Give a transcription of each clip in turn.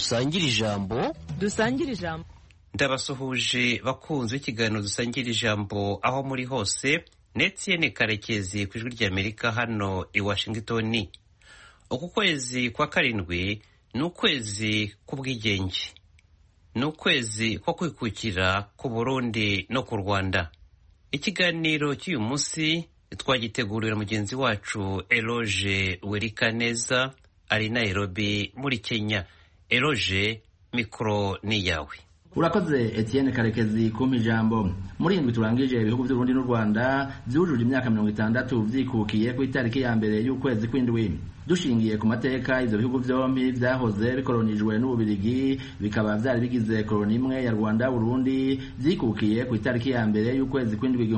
dusangire ijambo. Ndabasuhuje bakunze ikiganiro dusangira ijambo aho muri hose. Etienne Karekezi ku ijwi ry'Amerika hano i Washington. Uku kwezi kwa karindwi ni ukwezi k'ubwigenge, ni ukwezi ko kwikukira ku Burundi no ku Rwanda. Ikiganiro cy'uyu munsi twagitegurira mugenzi wacu Eloge Werikaneza ari Nairobi muri Kenya. Eloge, mikro ni yawe. Urakoze Etienne Karekezi kumpa ijambo. Muri indwi turangije ibihugu by'u Burundi n'u Rwanda byujuje imyaka 60 vyikukiye ku itariki ya mbere y'ukwezi kw'indwi. Dushingiye ku mateka ivyo bihugu vyombi vyahoze bikolonijwe n'Ububirigi, bikaba vyari bigize koloni imwe ya Rwanda Burundi, vyikukiye ku itariki ya mbere y'ukwezi kw'indwi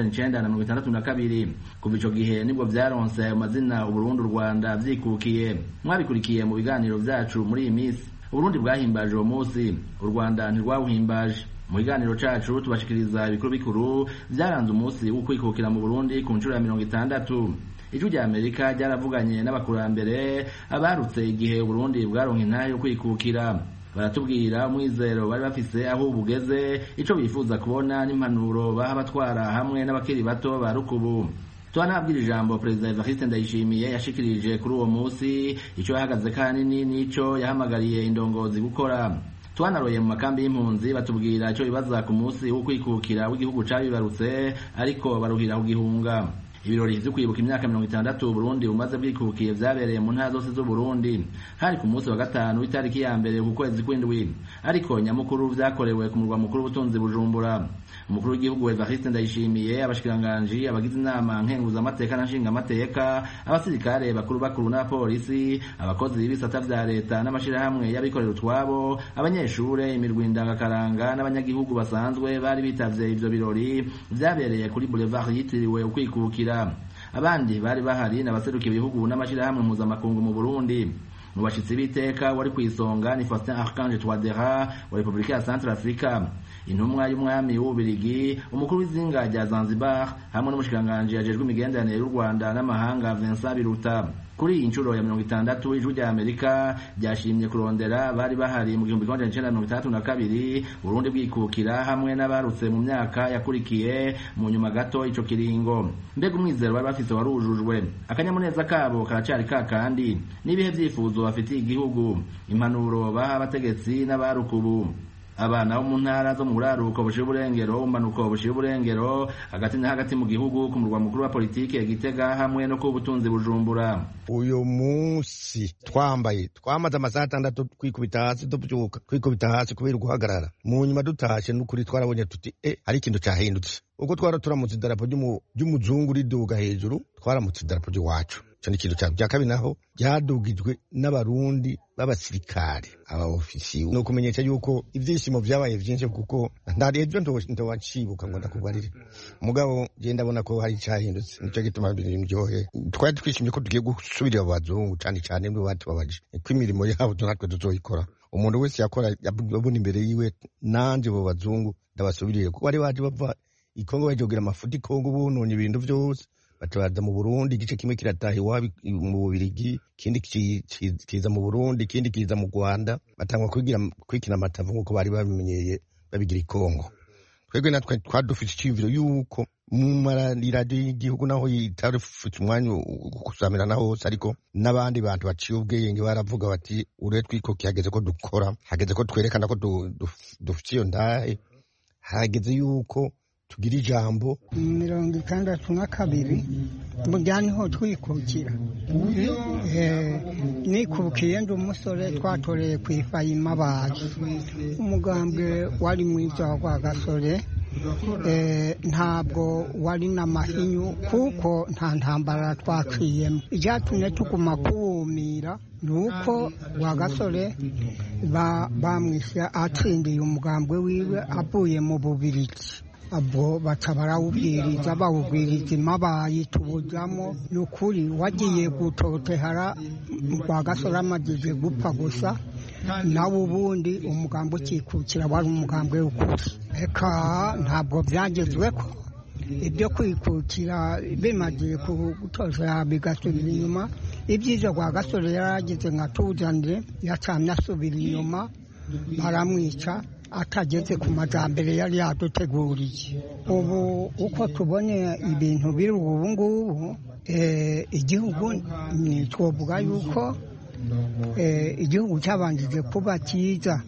1962. Kuva ico gihe nibwo vyaronse amazina Uburundi, Rwanda vyikukiye. Mwabikurikiye mu biganiro vyacu muri iyi minsi. Uburundi bwahimbaje uwo munsi, u Rwanda ntirwawuhimbaje. Mu biganiro cacu tubashikiriza ibikuru bikuru vyaranze umunsi wo kwikukira mu Burundi ku nshuro ya 60. Ijwi ry'Amerika ryaravuganye n'abakurambere abarutse igihe Burundi bwaronka intahe yo kwikukira. Baratubwira umwizero bari bafise aho bugeze, ico bifuza kubona n'impanuro baha abatwara hamwe n'abakiri bato ba rukubu. Tuanabwira ijambo Perezida Evariste Ndayishimiye yashikirije kuri uwo munsi, ico yahagaze kanini nico yahamagariye indongozi gukora. Twanaroye mu makambi y'impunzi batubwira ico bibaza ku munsi wo kwikukira w'igihugu cabibarutse ariko baruhira kugihunga. Ibirori vyo kwibuka imyaka 60 Burundi umaze bwikukiye vyabereye mu ntara zose z'u Burundi. Hari ku munsi wa gatanu itariki ya mbere ku kwezi kw'indwi, ariko nyamukuru vyakorewe ku murwa mukuru w'ubutunzi Bujumbura. Umukuru w'igihugu Evariste Ndayishimiye, abashikiranganji, abagize inama nkenguzamateka na nshingamateka, abasirikare bakuru n'abapolisi, abakozi b'ibisata vya leta n'amashirahamwe y'abikorera utwabo, abanyeshure, imirwi ndangakaranga n'abanyagihugu basanzwe bari bitavye ivyo birori vyabereye kuri Boulevard yitiriwe ukwikukira. Abandi bari bahari n'abaserukiye ibihugu n'amashirahamwe mpuzamakungu mu Burundi. Mu bashitsi b'iteka wari kwisonga ni Faustin Archange Touadéra wa Republika ya Centrafrica, intumwa y'umwami w'Ububirigi, umukuru w'izinga rya Zanzibar, hamwe n'umushikiranganji ajejwe imigenderanire y'u Rwanda n'amahanga Vincent Biruta. Kuri iyi nshuro ya 60 ijwi ry'Amerika ryashimye kurondera bari bahari mu 1962 Burundi bwikukira hamwe n'abarutse mu myaka yakurikiye mu nyuma gato ico kiringo. Mbega umwizero bari bafite warujujwe, akanyamuneza kabo karacari kakandi, n'ibihe vyifuzo bafitiye igihugu, impanuro baha abategetsi n'abarukubu. Abana bo mu ntara zo mu buraruko bushira uburengero, umanuko bushira uburengero, hagati na hagati mu gihugu ku murwa mukuru wa politike Gitega hamwe no ku butunzi Bujumbura. Uyo munsi twamaze amasaha 6 kwikubita hasi, tubyuka kwikubita hasi kubera guhagarara. Mu nyuma dutashe n'ukuri twarabonye tuti hari ikintu cyahindutse. Uko turamutse idarapo ry'umuzungu riduga hejuru, twaramutse idarapo ry'iwacu. Cyane ikintu cya kabiri naho byadugijwe n'abarundi b'abasirikare, aba-ofisiye. No kumenyesha yuko ivyishimo vyabaye vyinshi kuko ndarejo ndowacibuka ngo ndakubarire. Mugabo je ndabona ko hari cyahindutse, nico gituma birindyohe. Twari twishimye ko tugiye gusubirira abazungu cyane mwe batubabaje. Ko imirimo yabo natwe tuzoyikora. Umuntu wese yakora yabona imbere yiwe, nanje bo bazungu ndabasubiriye kuko bari baje bava ikongo bajogira amafuti Kongo bunonye ibintu vyose. Batabaza mu Burundi, igice kimwe kirataha iwabo mu Bubirigi, kindi kiza mu Burundi, kindi kiza mu Rwanda. Batangwa kwikina amatavu nk'uko bari babimenyeye babigira ikongo. Twebwe natwe twadufite iciyumviro yuko mu maradiyo y'igihugu naho yitarufite umwanya gukusamirana hose, ariko n'abandi bantu baciye ubwenge baravuga bati ure twikoki hageze ko dukora, hageze ko twerekana ko dufite iyo ndahe, hageze yuko tugira ijambo. 62 mujyaniho twikukira. Nikukiye ndi umusore twatoreye kwifayima baje. Umugambwe wari mwiza wa Gasore, ntabwo wari n'amahinyu kuko nta ntambara twaciyemo. Ijyatumye tuguma kuwumira nuko wa Gasore bamwishe atsindiye umugambwe wiwe avuye mu Bubirigi. Abo batabarawubwiriza bawubwiriza imabaye tubujamo. Nukuri wagiye gutotehara kwa Gasore amagize gupfa gusa, nawe ubundi umugambo ukikukira wari umugambwe w'ukuri. Eka ntabwo byagezweko ibyo kwikukira bimagiye gutoza bigasubira inyuma. ibyiza kwa gasore yaragize nka tuzanire yacamye asubira inyuma baramwica atageze ku majambere yari yaduteguriye. Ubu uko tubone ibintu biri ubu ngubu igihugu twovuga yuko igihugu cyabanjije kuba cyiza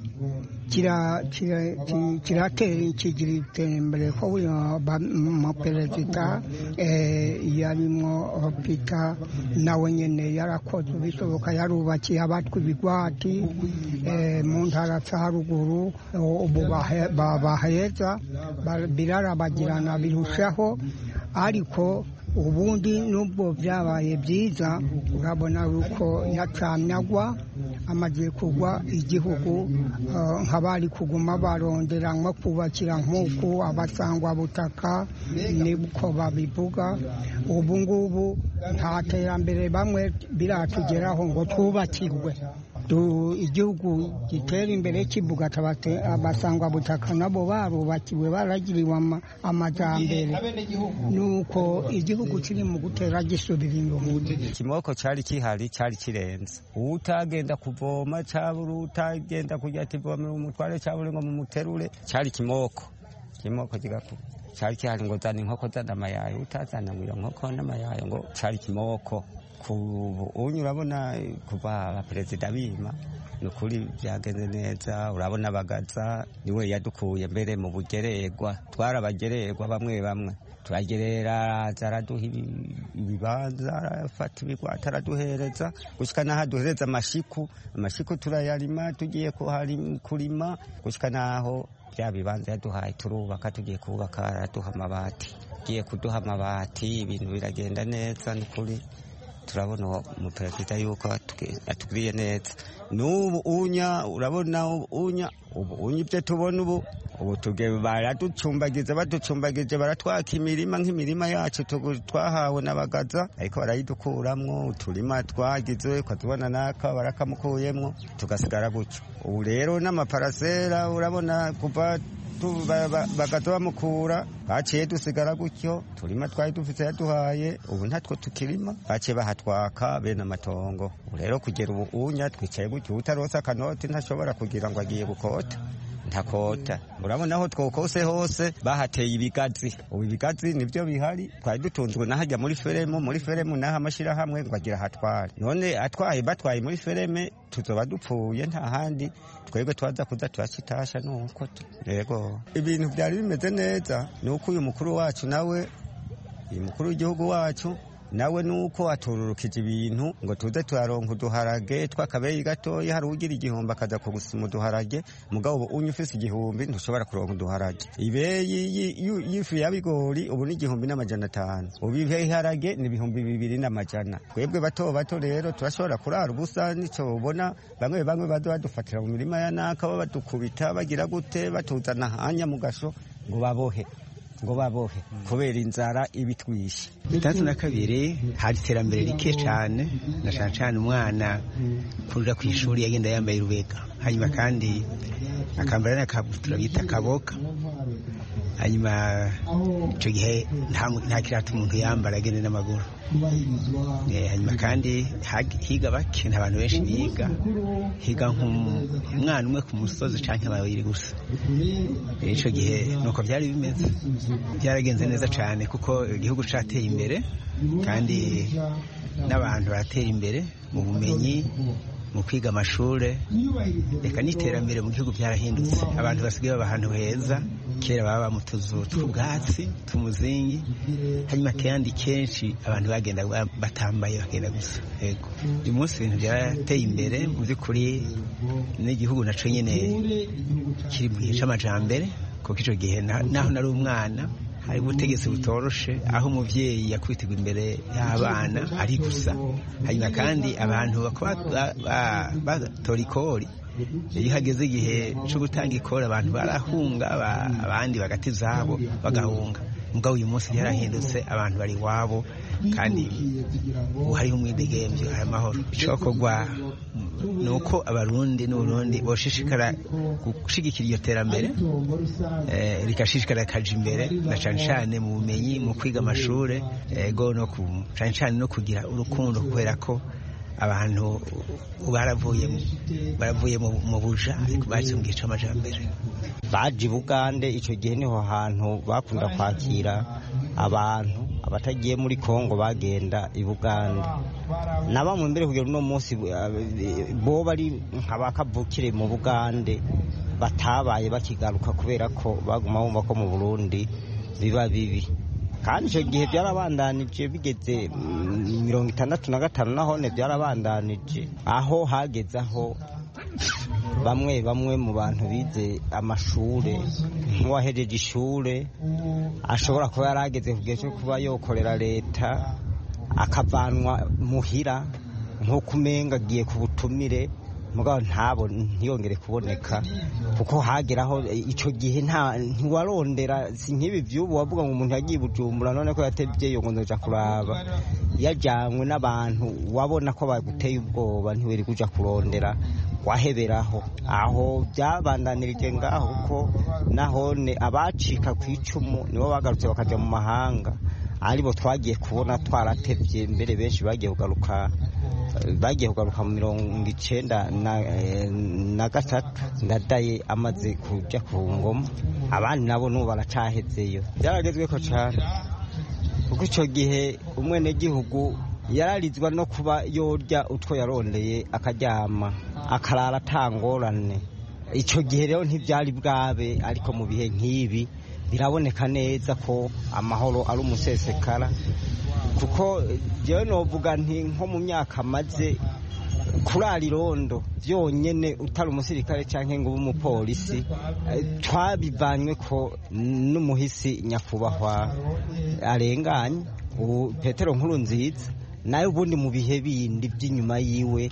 kiratera kigira iterambere ko umuperezida yarimo Peter nawe nyine yarakoze ibishoboka yarubakiye abatwa ibigwati mu ntara za haruguru ubu baheza birarabagirana birushaho ariko ubundi nubwo byabaye byiza urabona yuko yacamyagwa amaze kugwa igihugu nk'abari kuguma barondera nko kubakira nk'uko abasangwa butaka niko babivuga. ubu ngubu nta terambere bamwe biratugeraho ngo twubakirwe igihugu gitera imbere kivuga abasangwa butaka nabo barubakiwe baragiriwe amajambere nuko igihugu kiri mu gutera gisubira inyuma. Kimoko cyari kihari cyari kirenze utagenda kuvoma cyabura utagenda kujya ativomera umutware cyabura ngo mumuterure cyari kimoko kigaku cyari kihari ngo zana inkoko zana amayayo utazana ngo inkoko n'amayayo ngo cyari kimoko. Urabona kuva abaperezida bima ni ukuri byagenze neza. Urabona Bagaza niwe yadukuye mbere mu bugererwa twarabagererwa bamwe turagerera zaraduha ibibanza arafata ibigwata araduhereza gushika naho aduhereza amashiku turayarima tugiye kurima gushika naho bya bibanza yaduhaye turubaka tugiye kubaka araduha amabati tugiye kuduha amabati ibintu biragenda neza ni kuri turabona umuperezida yuko atugiriye neza. N'ubu urabona ubu ibyo tubona ubu baducumbagije baratwaka imirima nk'imirima yacu twahawe na Bagaza ariko barayidukuramwo uturima twagize ukatubona naka barakamukuyemwo tugasigara gutyo. Ubu rero n'amaparasera urabona kuva Bagaza bamukura baciye dusigara gutyo turima twari dufite yaduhaye ubu ntatwo tukirima baciye bahatwaka bene amatongo. Rero kugera ubu twicaye gutyo utarosa akanoti ntashobora kugira ngo agiye gukota ntakota. Urabona aho twokose hose bahateye ibigazi. Ubu ibigazi nibyo bihari twari dutunzwe nahajya muri feremu naho amashirahamwe ngo agira hatware none batwaye muri fereme tuzoba dupfuye nta handi twebwe twaza kuza turacitasha nuko yego ibintu byari bimeze neza. Nuko uyu mukuru wacu nawe uyu mukuru w'igihugu wacu nawe nuko atururukije ibintu ngo tuze turaronka uduharage twakabeyi gatoya hari ugira igihumbi akaza kugusima uduharage mugabo ubu ufise igihumbi ntushobora kuronka uduharage. Ibeyi y'ifu ya bigori ubu ni 1,500 ubu ibiharage ni 2,200. Twebwe bato rero turashobora kurara ubusa nico ubona bamwe badufatira mu mirima ya naka badukubita bagira gute batuzana hanya mu gasho ngo babohe kubera inzara ibitwishe. 2002 hari iterambere rike cyane na cyane umwana kurira ku ishuri yagenda yambaye rubega hanyuma kandi akambara n'akabutura bita kaboka hanyuma icyo gihe nta kirata umuntu yambara agenda n'amaguru hanyuma kandi higa bake nta bantu benshi higa nk'umwana umwe ku musozi cyangwa babiri gusa. Icyo gihe nuko byari bimeze byaragenze neza cyane kuko igihugu cyateye imbere kandi n'abantu baratera imbere mu bumenyi mu kwiga amashuri reka n'iterambere mu gihugu byarahindutse. Abantu basigaye baba ahantu heza kera baba mu tuzu tw'ubwatsi tumuzingi hanyuma kandi kenshi abantu bagenda batambaye bagenda gusa. Yego uyu munsi ibintu byarateye imbere mu by'ukuri n'igihugu naco nyene kiri mu gihe c'amajambere kuko icyo gihe naho nari umwana hari ubutegetsi butoroshe aho umuvyeyi yakwitirwa imbere y'abana ari gusa hanyuma kandi abantu batora ikori iyo hageze igihe cyo gutanga ikori abantu barahunga abandi bagati zabo bagahunga. Mugabo uyu munsi yarahindutse abantu bari wabo kandi hariho umwidegemvyo hari amahoro. Icokorwa nuko abarundi n'uburundi boshishikara gushigikira iyo terambere rikashishikara kaja imbere na cane mu bumenyi mu kwiga amashure ego no cane no kugira urukundo kubera ko abantu baravuye mu buja ariko baje mu gihe c'amajambere baje Bugande. Ico gihe niho hantu bakunda kwakira abantu abatagiye muri Kongo bagenda i Bugande. Na bamwe mbere kugera uno munsi bo bari nk'abakavukire mu Bugande batabaye bakigaruka kubera ko baguma bumva ko mu Burundi biba bibi. Kandi icyo gihe byarabandanije bigeze 65 nahone byarabandanije aho hageze aho bamwe mu bantu bize amashure nk'uwahejeje ishure ashobora kuba yarageze ku gihe cyo kuba yokorera leta akavanwa muhira nko kumenga agiye ku butumire mugabo ntiyongere kuboneka kuko hageraho icyo gihe ntiwarondera si nk'ibi by'ubu wavuga ngo umuntu yagiye Bujumbura none ko yatevye ngo nzoja kuraba yajanywe n'abantu wabona ko baguteye ubwoba ntiweri kuja kurondera waheberaho aho byabandanirije ngaho kuko nahone abacika ku icumu nibo bagarutse bakaja mu mahanga aribo twagiye kubona twaratevye mbere benshi bagiye kugaruka mu 1993 ndadaye amaze kuja ku ngoma abandi nabo n'ubu baracahezeyo. Byaragezweko cyane kuko icyo gihe umwenegihugu yararizwa no kuba yorya utwo yarondeye akaryama akarara atangorane. Icyo gihe rero ntibyari bwabe ariko mu bihe nk'ibi biraboneka neza ko amahoro ari umusesekara kuko jewe novuga nti nko mu myaka maze kurara irondo byonyene utari umusirikare canke ngo umupolisi twabivanywe ko n'umuhisi nyakubahwa arenganye Petero Nkurunziza nayo ubundi mu bihe bindi by'inyuma yiwe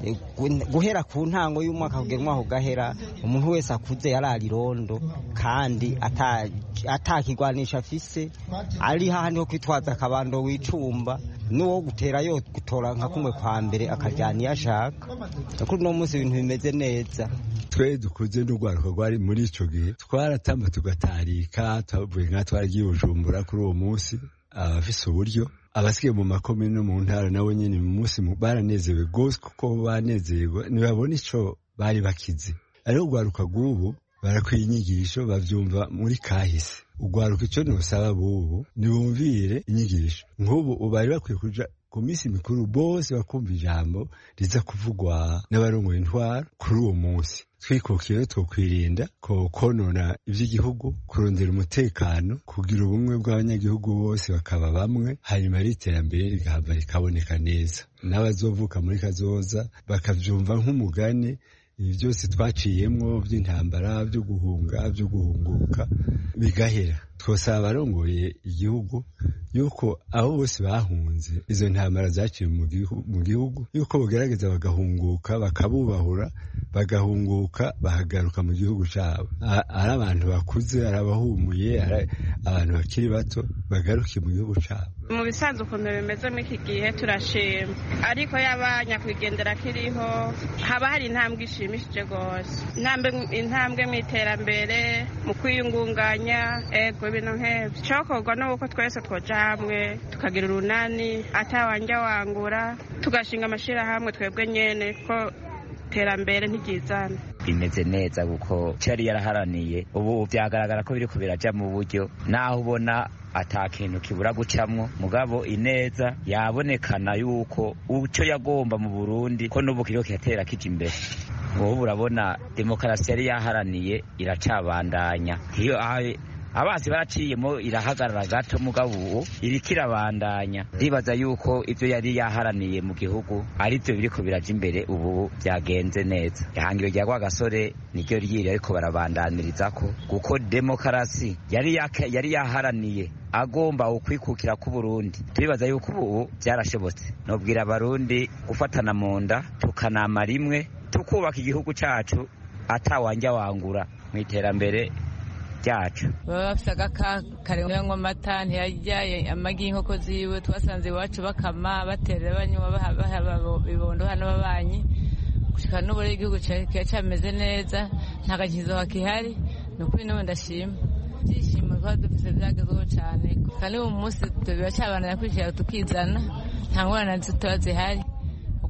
guhera ku ntango y'umwaka kugera umwaka ugahera umuntu wese akuze yarara irondo kandi atakigwanisha afise ari hahandi ho kwitwaza akabando wicumba n'uwo guterayo gutora nka kumwe kwa mbere akajyana iyo ashaka. Kuri uno munsi ibintu bimeze neza. Twe dukuze n'urwaruka rwari muri ico gihe twaratamba tugatarika twavuye nka twaragiye Bujumbura kuri uwo munsi abafise uburyo abasigaye mu makomine no mu ntara nabo nyene mu munsi baranezewe gose kuko banezerwa ntibabona ico bari bakize. Ariko urwaruka rw'ubu barakwiye inyigisho bavyumva muri kahise. Urwaruka ico nosaba bubu nibumvire inyigisho nk'ubu bari bakwiye kuja ku minsi mikuru bose bakumva ijambo riza kuvugwa n'abarongoye intwaro kuri uwo munsi. Twikukiye twokwirinda ko konona ivy'igihugu, kurondera umutekano, kugira ubumwe bw'abanyagihugu bose bakaba bamwe, hanyuma iterambere rigahava rikaboneka neza. N'abazovuka muri kazoza bakavyumva nk'umugani. Ibi byose twaciyemwo by'intambara, byo guhunga, byo guhunguka bigahera. Twosaba abarongoye igihugu yuko abo bose bahunze izo ntambara zaciye mu gihugu yuko bagerageza bagahunguka, bakabubahura, bagahunguka bahagaruka mu gihugu cyabo. Ari abantu bakuze, ari abahumuye, ari abantu bakiri bato bagaruke mu gihugu cyabo. Mu bisanzwe ukuntu bimeze muri iki gihe turashima, ariko y'abanyakwigendera kiriho haba hari intambwe ishimishije rwose, intambwe mu iterambere, mu kwiyungunganya, ego ibintu nk'ibyo. Cokorwa n'uko twese twoja hamwe tukagira urunani atawanja wangura, tugashinga amashirahamwe twebwe nyene ko iterambere ntigizana. Bimeze neza kuko cyari yaraharaniye, ubu byagaragara ko biriko biraja mu buryo, naho ubona ata kintu kibura gucamwo, mugabo ineza yabonekana yuko uco yagomba mu Burundi ko n'ubu kiriko kiratera kija imbere. Ubu urabona demokarasi yari yaharaniye iracabandanya, iyo abasi baraciyemo irahagarara gato, mugabo ubu iriko irabandanya. Ndibaza yuko ivyo yari yaharaniye mu gihugu ari byo biriko biraja imbere, ubu byagenze neza. Ihangiro rya Rwagasore niryo ryiri ariko barabandaniririzako, kuko demokarasi yari yaharaniye agomba ukwikukira ku Burundi. Turibaza yuko ubu byarashobotse. Nobwira abarundi gufatana mu nda, tukanama rimwe, tukubaka igihugu cacu atawanja wangura mu iterambere ryacu. Baba bafise agakarengo amata ntiyajyaye amagi y'inkoko ziwe, twasanze iwacu bakama baterera banywa bahaba bibondo hano babanyi, gushika n'ubu igihugu cyameze neza, nta gakizo hakihari. Ni ukuri n'ubu ndashima ibyishimo twaba dufise byagezweho cyane, kandi uyu munsi biracabandanya kwishira tukizana, nta ngorane zitoya zihari kuko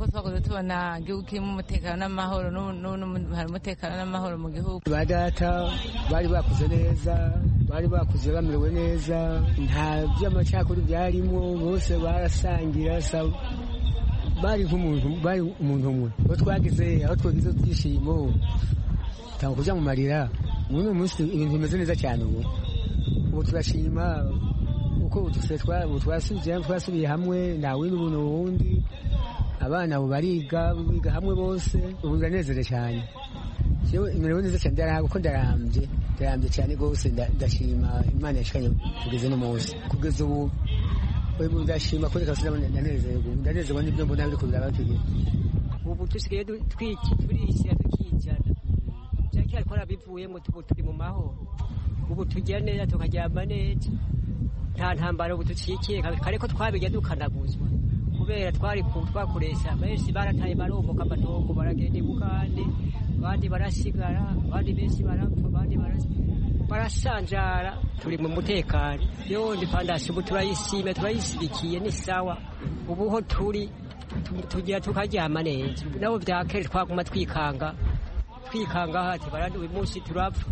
ko twakoze tubona igihugu kirimo umutekano n'amahoro n'ubu hari umutekano n'amahoro mu gihugu. Ba data bari bakuze neza, bari bakuze bamerewe neza, nta by'amacakuri byarimo, bose barasangira, bari umuntu umwe. Aho twageze aho twagize twishimo tanga kuja mu marira, uno munsi ibintu bimeze neza cyane. Ubu turashima uko twasubiye hamwe, ntawe n'ubuntu wundi, abana abo biga hamwe bose, ubu biranezereje cyane. Jewe imerewe neza cyane, ndarambye cyane rwose, ndashima Imana yashikanye kugeza no munsi. Kugeza ubu ndashima ko reka ndanezerwa n'ibyo mbona biriko birabatugira. Ubu tusigaye turishyira tukijana, byaki ariko arabivuyemo, turi mu mahoro. Ubu tujya neza tukaryama neza, nta ntambara ubu ducikiye, kare ko twabijya dukanaguzwa kubera twakoresha. Benshi barataye baromoka amatongo baragenda i Bugande, abandi barasigara, abandi benshi barapfa, abandi barasanjara. Turi mu mutekano yo ndipandasi, ubu turayisibikiye, ni sawa. Ubu ho tugira tukaryama neza. Nabo byakere twaguma twikanga hati barandi uyu munsi turapfa.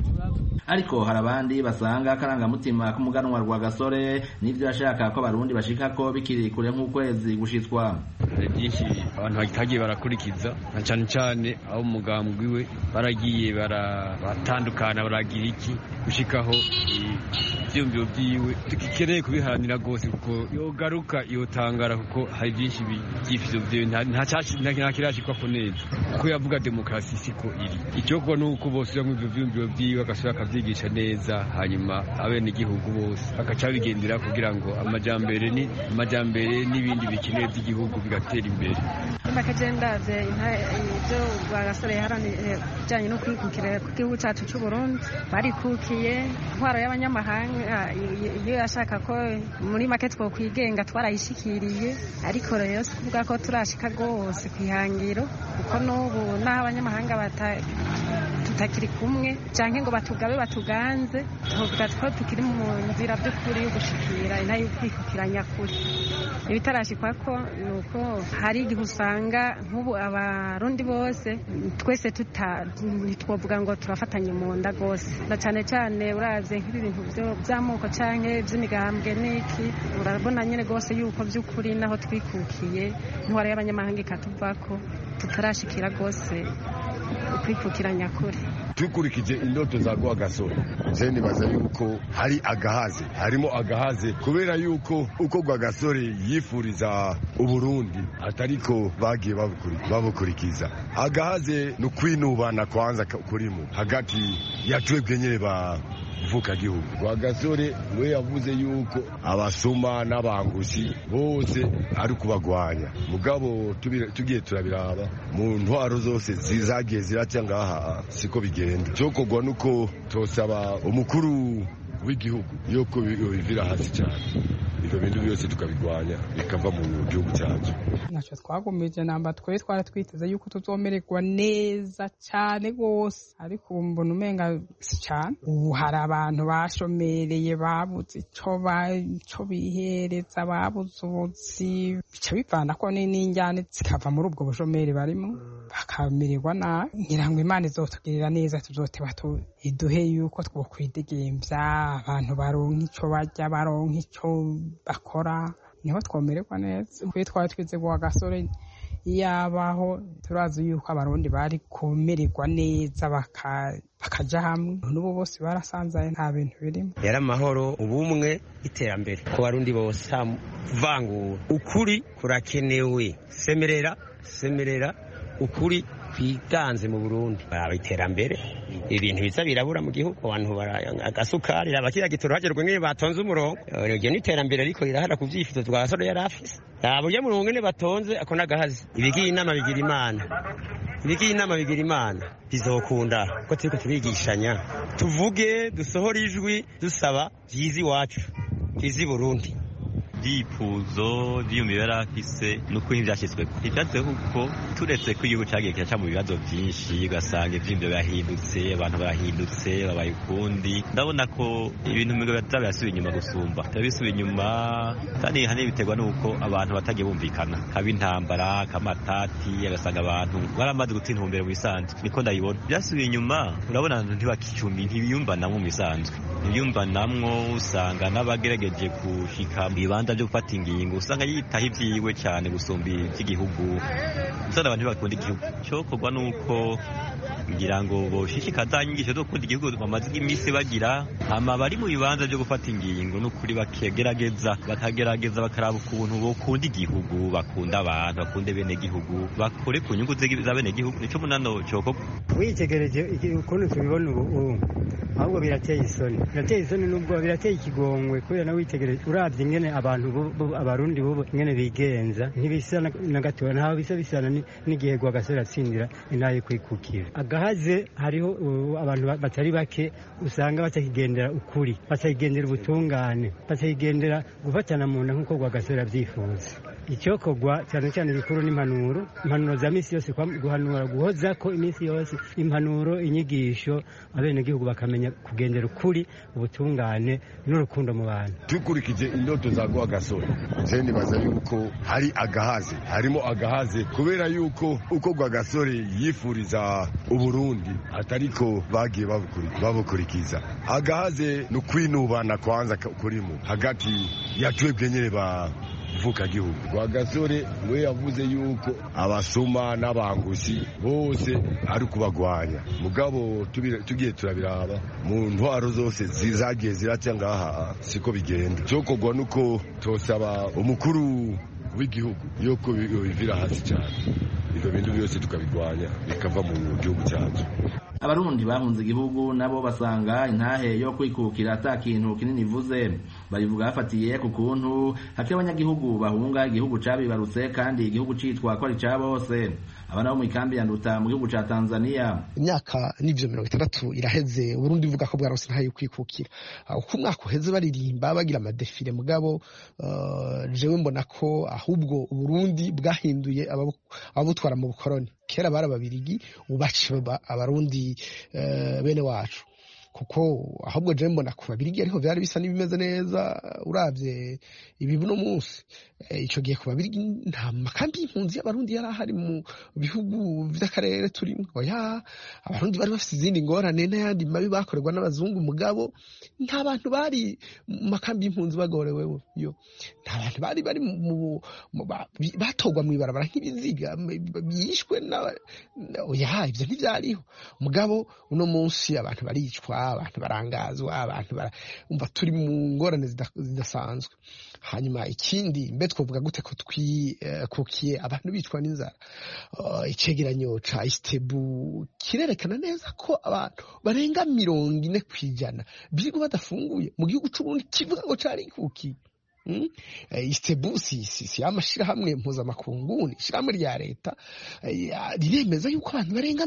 Ariko hari abandi basanga akarangamutima k'umuganwa rwa Gasore n'ibyo yashaka ko abarundi bashikako bikiri kure nk'ukwezi gushitswa. Hari byinshi abantu bagitagiye barakurikiza, na cyane cyane aho umugambwe we baragiye baratandukana, baragira iki gushikaho ivyumviro vyiwe tukikeneye kubiharanira rwose, kuko yogaruka yotangara, kuko hari byinshi byifise vyiwe nta kirashikwa ko neza, kuko yavuga demokarasi siko iri. Icyo kuba nuko bose bamwe ivyo vyumviro vyiwe agasubira akavyigisha neza, hanyuma abene igihugu bose bagaca bigendera kugira ngo amajambere n'ibindi bikenewe by'igihugu bigatera imbere. Ndakagenda ibyo Rwagasore yaharaniye bijyanye no kwikukira ku gihugu cyacu cy'u Burundi, barikukiye intwaro y'abanyamahanga. Iyo yashaka ko muri make twokwigenga twarayishikiriye, ariko rero si kuvuga ko turashika rwose ku ihangiro, kuko n'ubu n'aho abanyamahanga tutakiri kumwe cyangwa ngo batuganze, tuvuga ko tukiri mu nzira by'ukuri yo gushikira intara y'ukwikukira nyakuri. Ibitarashikwa ko ni uko hari igihe usanga nk'ubu abarundi bose twese ntitwovuga ngo turafatanye mu nda rwose, na cyane cyane uravye nk'ibi bintu by'amoko canke by'imigambwe n'iki, urabona nyine rwose yuko by'ukuri naho twikukiye intwaro y'abanyamahanga ikatuvako tutarashikira rwose ukwikukira nyakuri. Tukurikije indoto za Rwagasore, je nibaza yuko harimo agahaze kubera yuko uko Rwagasore yifuriza Uburundi atariko bagiye babukurikiza. Agahaze no kwinubana kwanza kurimo hagati ya twebwe nyene vuka gihugu. Rwagasore we yavuze yuko abasoma n'abangushi bose ari kubagwanya, mugabo tugiye turabiraba mu ntwaro zose zizagiye ziraca ngaha siko bigenda. Cyokorwa nuko tosaba umukuru w'igihugu yuko bivira hasi cyane, ibyo bintu byose tukabigwanya bikava mu gihugu cyacu. Ntacyo twagumije namba twari twiteze yuko tuzomererwa neza cyane rwose, ariko ubu mbona umenga si cyane. Ubu hari abantu bashomereye, babuze ico bihereza, babuze ubuzi, bica bivana ko n'injyane zikava muri ubwo bushomeri barimo bakamererwa nabi. Ngira ngo Imana izotugirira neza, tuzoteba iduhe yuko twokwidegemvya, abantu baronka ico barya, baronka ico bakora, niho twomererwa neza. Kuri twari twize Rwagasore yabaho, turazi yuko abarundi bari kumererwa neza bakaja hamwe. N'ubu bose barasanzaye, nta bintu birimo. Yari amahoro, ubumwe, iterambere ku barundi bose, vangura. Ukuri kurakenewe, semerera ukuri kwiganze mu Burundi. Baraba iterambere, ibintu biza birabura mu gihugu, abantu agasukari abakira gitoro hagerwe nk'iyo batonze umurongo. Iryo ni iterambere ariko rirahara ku vyifuzo Rwagasore yari afise. Burya murongo nyene batonze ako n'agahazi. Ibigiye inama bigira imana bizokunda ko turiko turigishanya, tuvuge dusohora ijwi dusaba vyiza iwacu, vyiza i Burundi. ibyifuzo by'iyumviro yari afise n'ukuri byashyizweko ibyatseho kuko turetse ko igihugu cyagiye kiraca mu bibazo byinshi ugasanga ibyiyumviro birahindutse abantu barahindutse babaye ukundi ndabona ko ibintu birasubiye inyuma gusumba bisubiye inyuma kandi hanini biterwa n'uko abantu batagiye bumvikana haba intambara kamatati agasanga abantu baramaze guta intumbero mu bisanzwe niko ndayibona byasubiye inyuma urabona abantu ntibakicumbi ntibiyumvanamwo mu bisanzwe ntibiyumvanamwo usanga n'abagerageje gushika mu bibanza byo gufata ingingo usanga yitaho ibyiwe cyane gusumba iby'igihugu usanga abantu ntibakunda igihugu cyokorwa n'uko ngira ngo boshishikaza inyigisho zo gukunda igihugu bamaze iminsi bagira hama bari mu bibanza byo gufata ingingo n'ukuri bakagerageza bakaraba ukuntu bokunda igihugu bakunda abantu bakunde bene gihugu bakore ku nyungu za bene gihugu nico munano cyokorwa witegereje ukuntu tubibona ubu ahubwo birateye isoni nubwo birateye ikigongwe kubera na witegereje uravye ingene abantu abarundi bo ingene bigenza ntibisa na gatoya ntaho bisana n'igihe Rwagasore atsindira inaye kwikukira agahaze hariho abantu batari bake usanga batakigendera ukuri batakigendera ubutungane batakigendera gufatana mu nda nk'uko Rwagasore abyifuza icyokorwa cyane cyane bikuru n'impanuro za misi yose guhanura guhoza ko iminsi yose impanuro inyigisho abenegihugu bakamenya kugendera ukuri ubutungane n'urukundo mu bantu dukurikije indoto za Rwagasore je nibaza yuko harimo agahaze kubera yuko uko Rwagasore yifuriza Uburundi atariko bagiye babukurikiza agahaze no kwinubana kwanza kurimo hagati ya twebwe nyene vuka gihugu Rwagasore we yavuze yuko abasuma n'abangushi bose ari kubagwanya mugabo tugiye turabiraba mu ntwaro zose zizagiye ziraca ngaha siko bigenda cyokorwa nuko tosaba umukuru w'igihugu yuko bivira hasi cyane ibyo bintu byose tukabigwanya bikava mu gihugu cyacu abarundi bahunze igihugu nabo basanga intahe yo kwikukira ata kintu kinini ivuze barivuga bafatiye ku kuntu hake abanyagihugu bahunga igihugu cabibarutse kandi igihugu citwa ko ari ca bose abana bo mu ikambi ya Nduta mu gihugu ca Tanzania imyaka n'ivyo 60 iraheze Burundi vuga ko bwarose intahe yo kwikukira uko umwaka uheze baririmba bagira amadefile mugabo jewe mbona ko ahubwo Burundi bwahinduye ababutwara mu bukoroni kera barababirigi ubace abarundi bene wacu kuko ahubwo je mbona ku babirigi ariho byari bisa n'ibimeze neza uravye ibibuno munsi ico gihe ku babirigi nta makambi y'impunzi y'abarundi yari ahari mu bihugu vy'akarere turimo oya abarundi bari bafite izindi ngorane n'ayandi mabi bakorerwa n'abazungu mugabo nta bantu bari mu makambi y'impunzi bagorewe yo nta bantu bari batogwa mu ibarabara nk'ibiziga bishwe oya ivyo ntivyariho mugabo uno munsi abantu baricwa abantu barangazwa abantu umva turi mu ngorane zidasanzwe hanyuma ikindi mbe twovuga gute ko twikukiye abantu bicwa n'inzara icegeranyo ca Istebu kirerekana neza ko abantu barenga 40% birirwa badafunguye mu gihugu c'Uburundi kivuga ngo carikukiye Istebu si amashirahamwe mpuzamakungu ishirahamwe rya leta riremeza yuko abantu barenga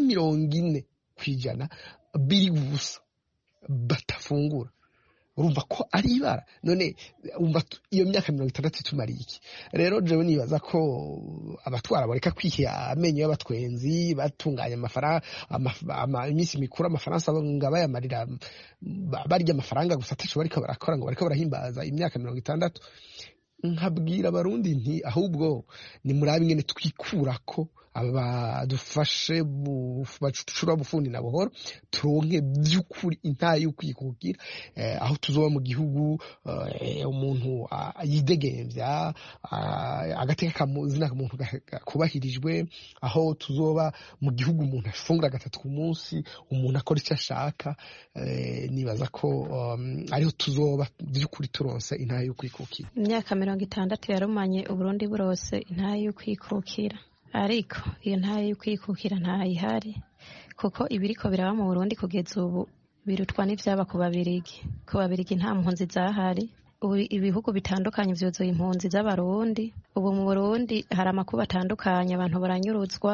40% biri gusa batafungura urumva ko ari ibara none umva iyo myaka 60 tumariye iki rero jewe nibaza ko abatwara bareka kwiha amenyo y'abatwenzi batunganya amafaranga iminsi mikuru amafaransa ngabayamarira barya amafaranga gusa ataco bariko barakora ngo bariko barahimbaza imyaka 60 nkabwira abarundi nti ahubwo ni murabe ingene twikurako abadufashe bacura bufundi na buhoro turonke by'ukuri intaye yo kwikukira aho tuzoba mu gihugu umuntu yidegemvya agateka kamuzina umuntu kubahirijwe aho tuzoba mu gihugu umuntu afungura gatatu ku munsi umuntu akora icyo ashaka nibaza ko ariho tuzoba by'ukuri turonse intaye yo kwikukira imyaka 60 yarumanye Uburundi burose intaye yo kwikukira ariko iyo ntaye yo kwikukira ntayihari kuko ibiriko biraba mu Burundi kugeza ubu birutwa n'ivyaba ku babirigi nta mpunzi zahari ubu ibihugu bitandukanye vyozoye impunzi z'abarundi ubu mu Burundi hari amakuba atandukanye abantu baranyuruzwa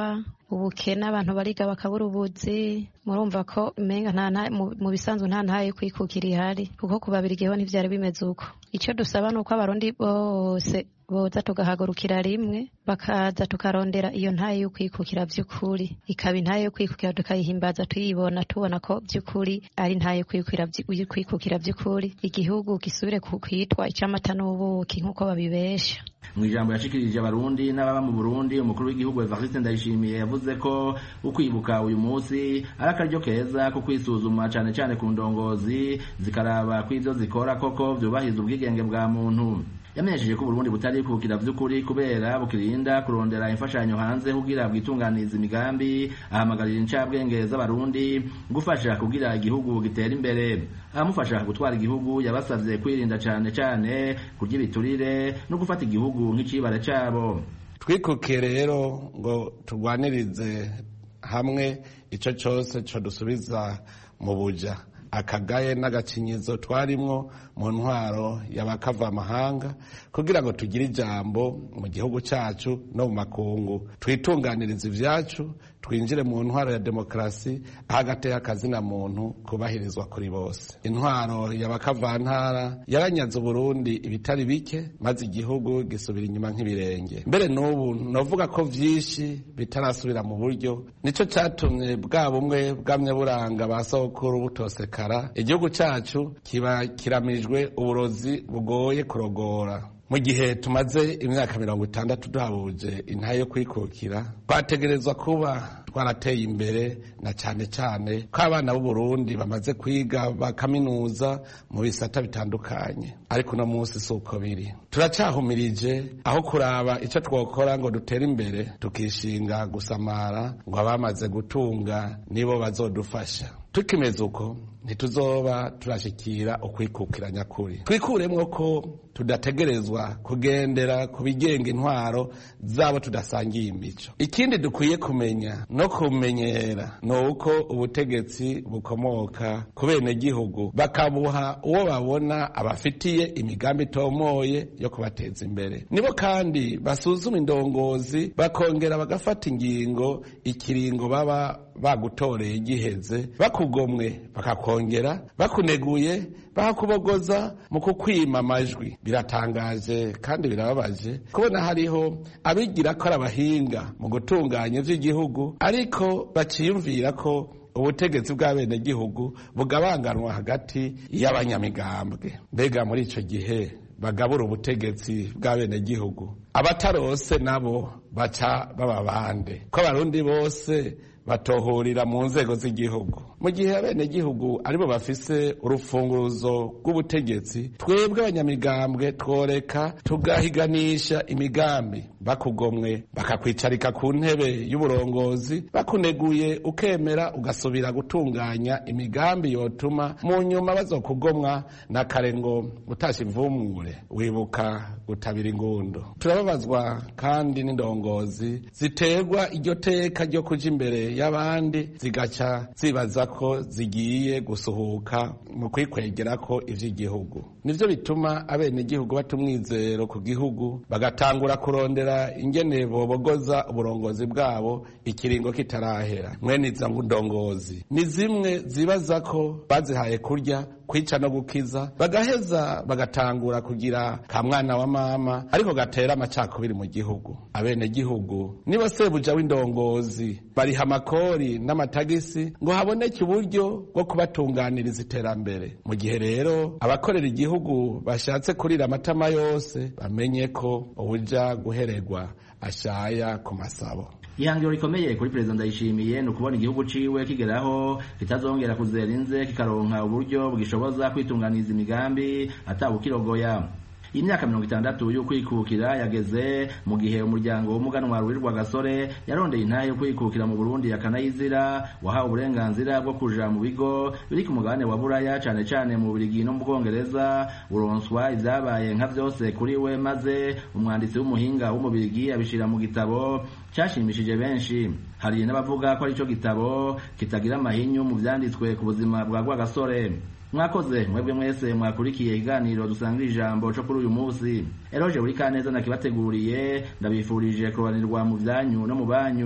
ubukene abantu bariga bakabura ubuzi murumva ko umenga mu bisanzwe nta ntayo yo kwikukira ihari kuko kubabirigeho ntivyari bimeze uko icyo dusaba nuko abarundi bose boza tugahagurukira rimwe bakaza tukarondera iyo ntayo yo kwikukira vy'ukuri ikaba intayo yo kwikukira tukayihimbaza tuyibona tubona ko vy'ukuri ari ntayo yo kwikukira vy'ukuri igihugu gisubire kwitwa icamata n'ubuki nk'uko babibesha. Mu ijambo yashikirije abarundi n'ababa mu Burundi umukuru w'igihugu Evariste Ndayishimiye yavuze ko ukwibuka uyu munsi ari akaryo keza ko kwisuzuma cane cane ku ndongozi zikaraba ko ivyo zikora koko vyubahiriza ubwigenge bwa muntu. Yamenyesheje ko Burundi butari kukira vy'ukuri kubera bukirinda kurondera imfashanyo hanze kugira bwitunganiza imigambi ahamagarira incabwenge z'abarundi gufasha kugira igihugu gitera imbere. Amufasha gutwara igihugu yabasavye kwirinda cane cane kurya ibiturire no gufata igihugu nk'icibare cabo. Twikuke rero ngo turwanirize hamwe ico cose co dusubiza mu buja akagaye n'agacinyizo twarimwo mu ntwaro y'abakava amahanga kugira ngo tugire ijambo mu gihugu cyacu no mu makungu twitunganiriza ivyacu twinjire mu ntwaro ya demokrasi ahagateye akazina muntu kubahirizwa kuri bose. Intwaro y'abakavantara yaranyaze Burundi ibitari bike maze igihugu gisubira inyuma nk'ibirenge. Mbere n'ubu novuga ko vyinshi bitarasubira mu buryo nico catumye bwa bumwe bwamye buranga basokuru butosekara igihugu cyacu kiba kiramijwe uburozi bugoye kurogora. Mu gihe tumaze imyaka 60 duhabuje intayo yo kwikukira twategerezwa kuba twarateye imbere na cyane cyane ko abana b'u Burundi bamaze kwiga bakaminuza mu bisata bitandukanye ariko no munsi suko biri turacahumirije aho kuraba ico twokora ngo dutere imbere tukishinga gusamara ngo abamaze gutunga nibo bazodufasha. Tukimeze uko ntituzoba turashikira ukwikukira nyakuri. Twikuremwo ko tudategerezwa kugendera ku bigenga intwaro zabo tudasangiye imico. Ikindi dukwiye kumenya no kumenyera nuko ubutegetsi bukomoka ku bene gihugu bakabuha uwo babona abafitiye imigambi tomoye yo kubateza imbere. Nibo kandi basuzuma indongozi bakongera bagafata ingingo ikiringo baba bagutoreye igiheze bakugomwe bakakongera bakuneguye bakakubogoza mu kukwima amajwi. Biratangaje kandi birababaje kubona hariho abigira ko abahinga mu gutunganya ivy'igihugu ariko baciyumvira ko ubutegetsi bw'abene gihugu bugabanganwa hagati y'abanyamigambwe. Mbega muri ico gihe bagabura ubutegetsi bw'abene gihugu abatarose nabo baca baba bande ko abarundi bose batohurira mu nzego z'igihugu. Mu gihe abene gihugu aribo bafise urufunguruzo rw'ubutegetsi twebwe abanyamigambwe tworeka tugahiganisha imigambi bakugomwe bakakwicarika ku ntebe y'uburongozi bakuneguye ukemera ugasubira gutunganya imigambi yotuma mu nyuma bazokugomwa na kare ngo utasha imvumure wibuka gutabira ingundo. Turababazwa kandi n'indongozi ziterwa iryo teka ryo kuja imbere y'abandi zigaca zibaza ko zigiye gusuhuka mu kwikwegera ko ivy'igihugu. Nivyo bituma abene igihugu batumwizero ku gihugu bagatangura kurondera ingene bobogoza uburongozi bwabo ikiringo kitarahera. Mwene izo ndongozi ni zimwe zibaza ko bazihaye kurya kwica no gukiza bagaheza bagatangura kugira ka mwana wa mama ariko gatera amacakubiri mu gihugu. Abene gihugu nibo sebuja w'indongozi bariha amakori n'amatagisi ngo haboneke uburyo bwo kubatunganiriza iterambere. Mu gihe rero abakorera igihugu bashatse kurira amatama yose bamenye ko ubuja guhererwa ashaya ku masabo. Ihangiro rikomeye kuri Perezida Ndayishimiye no kubona igihugu ciwe kigeraho kitazongera kuzera inze kikaronka uburyo bwishoboza kwitunganiza imigambi atabukirogoya. Imyaka 60 yo kwikukira yageze mu gihe umuryango w'umuganwa Rurirwa Gasore yarondeye intayo yo kwikukira mu Burundi yakanayizira wahawe uburenganzira bwo kuja mu bigo biri ku mugabane wa Buraya cane cane mu Bubiligi no mu Bwongereza uronswa ivyabaye nka vyose kuri we maze umwanditsi w'umuhinga w'umubiligi abishira mu gitabo cyashimishije benshi. Hari n'abavuga ko ari cyo gitabo kitagira amahinyu mu vyanditswe ku buzima bwa Rwagasore. Mwakoze mwebwe mwese mwakurikiye iganiro dusangira ijambo cyo kuri uyu munsi. Eroje uri kaneza nakibateguriye ndabifurije kubanirwa mu byanyu no mu banyu.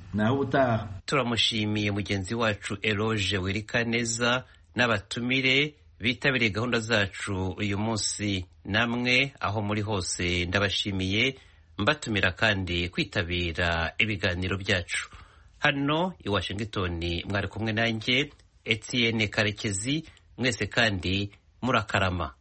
naho ubutaha. Turamushimiye mugenzi wacu Eloge Wirikaneza n'abatumire bitabiriye gahunda zacu uyu munsi. Namwe aho muri hose ndabashimiye, mbatumira kandi kwitabira ibiganiro byacu. Hano i Washington mwari kumwe nanjye Etienne Karekezi, mwese kandi murakarama.